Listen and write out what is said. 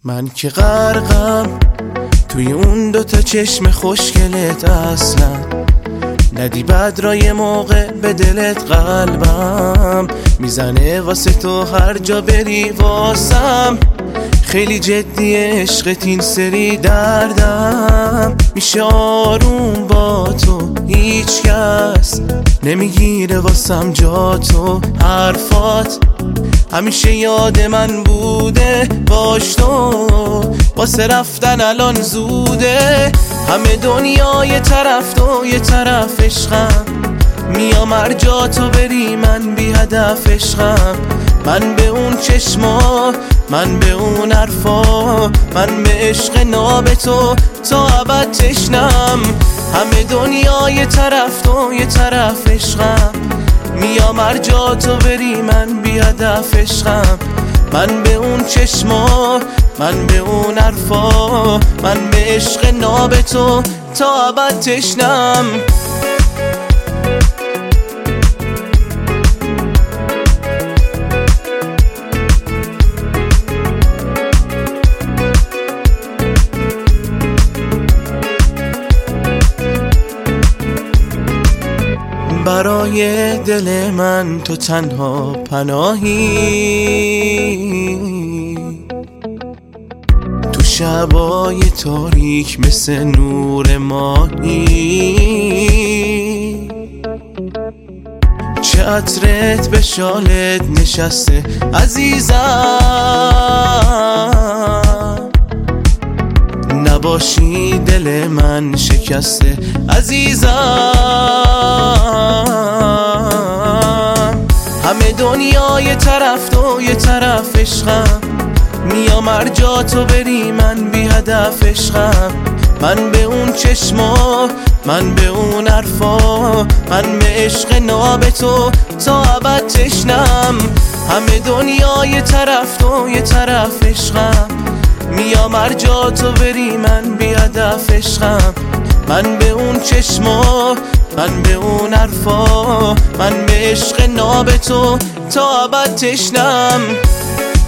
من که غرقم توی اون دوتا چشم خوشگلت، اصلا ندی بدرا یه موقع به دلت قلبم میزنه واسه تو هر جا بری واسم. خیلی جدی عشقت این سری دردم، میشه آروم با تو هیچ کس نمیگیره واسم جا تو. حرفات همیشه یاد من بوده، باش تو واسه رفتن الان زوده. همه دنیا یه طرف تو یه طرف عشقم، میام هر جا تو بری من بی هدف عشقم. من به اون چشما، من به اون حرفا، من به عشق ناب تو تا ابد تشنم. همه دنیا یه طرف تو یه طرف عشقم، میام هر جا تو بری من بی هدف عشقم. من به اون چشما، من به اون حرفا، من به عشق ناب تو تا ابد تشنم. برای دل من تو تنها پناهی، تو شبای تاریک مثل نور ماهی. چه عطرت به شالت نشسته عزیزم، نباشی دل من شکسته عزیزم. همه دنیا یه طرف تو یه طرف عشقم، میام هر جا تو بری من بی هدف عشقم. من به اون چشما، من به اون حرفا، من به عشق ناب تو تا ابد تشنم. همه دنیا یه طرف تو یه طرف عشقم، میام هر جا تو بری من بی هدف عشقم. من به اون چشما، من به اون حرفا، من به عشق ناب تو تا ابد تشنم.